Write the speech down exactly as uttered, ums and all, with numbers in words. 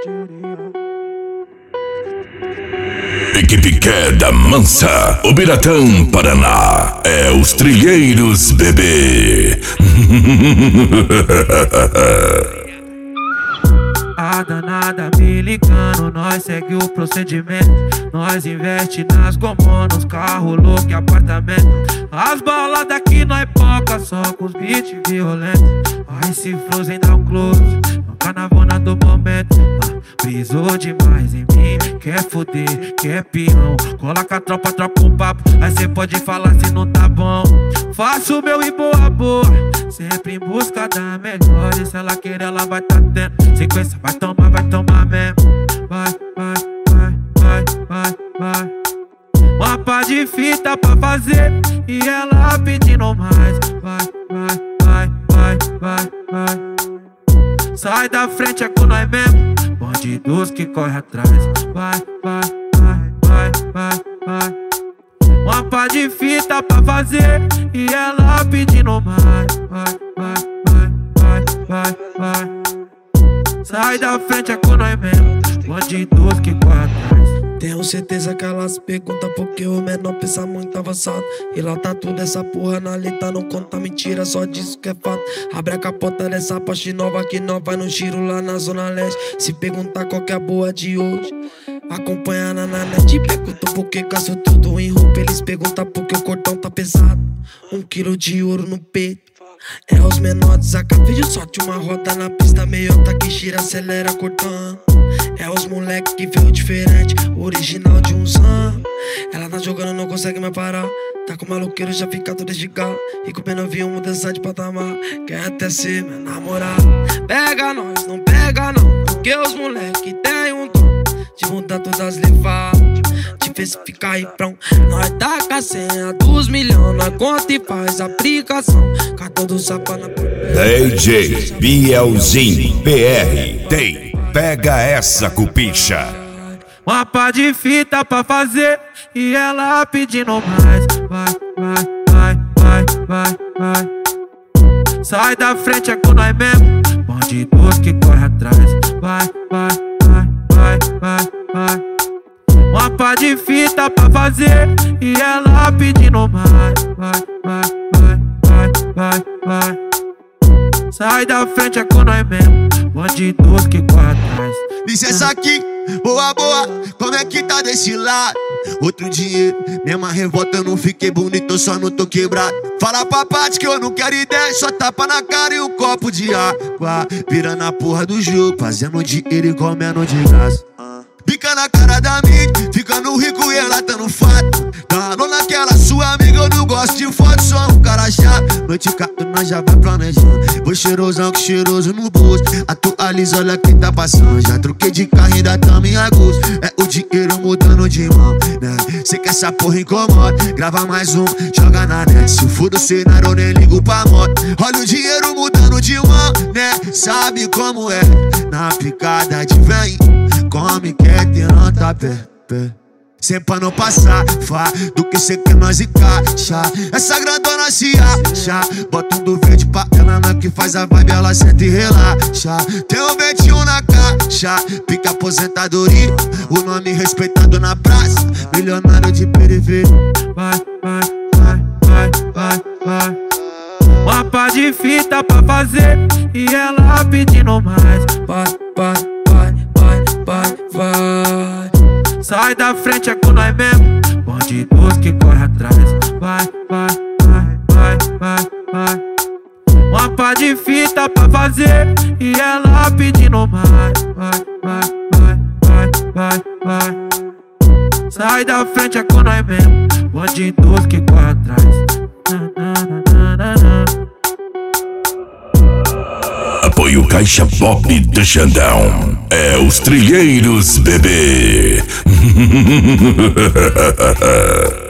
Equipe Queda Mansa, Ubiratã, Paraná, é os Trilheiros, bebê. A danada me ligando, nós segue o procedimento. Nós investe nas gomos, nos carros loucos e apartamento. As baladas aqui nós poca, só com os beats violentos. Aí se Frozen dá um close, no carnavona do momento. ah, Brisou demais em mim, quer foder, quer peão. Cola com a tropa, troca um papo, aí cê pode falar se não tá bom. Faço o meu e boa boa, sempre em busca da melhor. E se ela querer, ela vai tá tendo. Sequência, vai tomar, vai tomar mesmo. Vai, vai, vai, vai, vai, vai. Uma pá de fita pra fazer e ela pedindo mais. Vai, vai, vai, vai, vai, vai. Sai da frente, é com nós mesmo. Bandidos que corre atrás. Vai, vai, vai, vai, vai, vai. Uma pá de fita pra fazer e ela pedindo mais. Vai, vai, vai, vai, vai, vai. Sai da frente, é com nós mesmo. Bandidos que corre atrás. Tenho certeza que elas perguntam porque o menor pensa muito avançado. E lá tá tudo essa porra na letra, não conta mentira, só diz que é fato. Abre a capota dessa Porsche nova que nós vai no giro lá na Zona Leste. Se perguntar qual que é a boa de hoje, acompanha na net. Perguntam por que gasto tudo em roupa, eles perguntam por que o cordão tá pesado. Um quilo de ouro no peito. É os menores, a vídeo sorte uma roda na pista, meiota que gira, acelera cortando. É os moleque que veio diferente, original de uns anos. Ela tá jogando, não consegue mais parar. Tá com maloqueiro, já fica todo desligado. E com o novinho mudança de patamar. Quer até ser meu namorado. Pega nós, não pega não, porque os moleque tem um dom de mudar todas as levadas, de ver se fica riprão. Nós tá com a senha dos milhões, nós conta e faz aplicação. Cartão do sapa na D J Bielzinho P R tem Pega Essa Cupicha. Uma pá de fita pra fazer e ela pedindo mais. Vai, vai, vai, vai, vai, vai. Sai da frente, é com nós mesmo. Bandidos que corre atrás. Vai, vai, vai, vai, vai, vai. Uma pá de fita pra fazer e ela pedindo mais. Vai, vai, vai, vai, vai, vai. Sai da frente, é com nós mesmo. Bandidos que corre atrás. Licença aqui, boa, boa, como é que tá desse lado? Outro dinheiro, mesma revolta, eu não fiquei bonito, eu só não tô quebrado. Fala pra parte que eu não quero ideia, só tapa na cara e um copo de água. Virando a porra do jogo, fazendo dinheiro e comendo de graça. Pica na cara da mídia, ficando rico e ela tá no fato. Dá uma naquela sua amiga, eu não gosto de foto, sou um cara chato. Noite cato, nós já vai planejando. Vou cheirosão que cheiroso no bolso. Atualiza, olha quem tá passando. Já troquei de carro, ainda tamo em agosto. É o dinheiro mudando de mão, né? Cê que essa porra incomoda, grava mais um, joga na net. Se for do cenário, eu nem ligo pra moto. Olha o dinheiro mudando de mão, né? Sabe como é? Na picada de vem, come, quer ter anda pé, pé. Sem pra não passar, fá, do que cê quer nós encaixa. Essa grandona se acha, bota um do verde pra ela, na que faz a vibe, ela senta e relaxa. Tem um vinte e um na caixa, pica aposentadoria, o nome respeitado na praça, milionário de periferia. Vai, vai, vai, vai, vai, vai. Uma pá de fita pra fazer e ela pedindo mais. Vai, vai, vai, vai, vai, vai. Sai da frente, é com nós mesmo. Bandidos que corre atrás. Vai, vai, vai, vai, vai, vai. Uma pá de fita pra fazer e ela pedindo mais. Vai, vai, vai, vai, vai, vai. Sai da frente, é com nós mesmo. Bandidos que corre atrás. Na, na, na, na, na. Apoio Caixa Pop de Xandão. É os Trilheiros, bebê.